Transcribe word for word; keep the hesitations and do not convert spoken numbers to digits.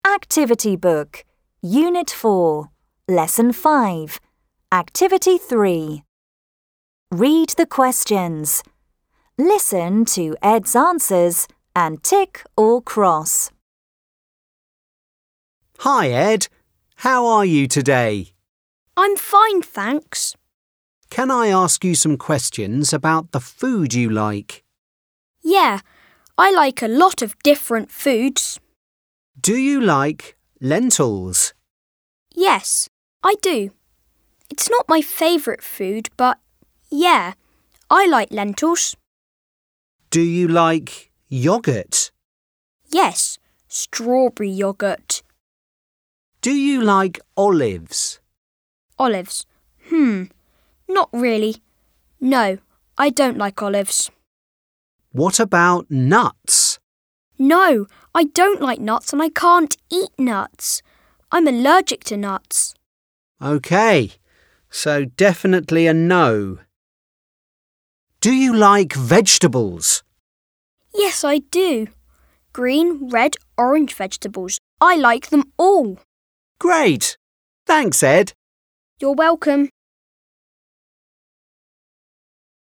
Activity Book, Unit four, Lesson five, Activity three. Read the questions. Listen to Ed's answers and tick or cross. Hi, Ed. How are you today? I'm fine, thanks. Can I ask you some questions about the food you like? Yeah, I like a lot of different foods. Do you like lentils? Yes, I do. It's not my favourite food, but yeah, I like lentils. Do you like yoghurt? Yes, strawberry yoghurt. Do you like olives? Olives. Hmm, not really. No, I don't like olives. What about nuts? No, I don't like nuts and I can't eat nuts. I'm allergic to nuts. OK, so definitely a no. Do you like vegetables? Yes, I do. Green, red, orange vegetables. I like them all. Great! Thanks, Ed. You're welcome.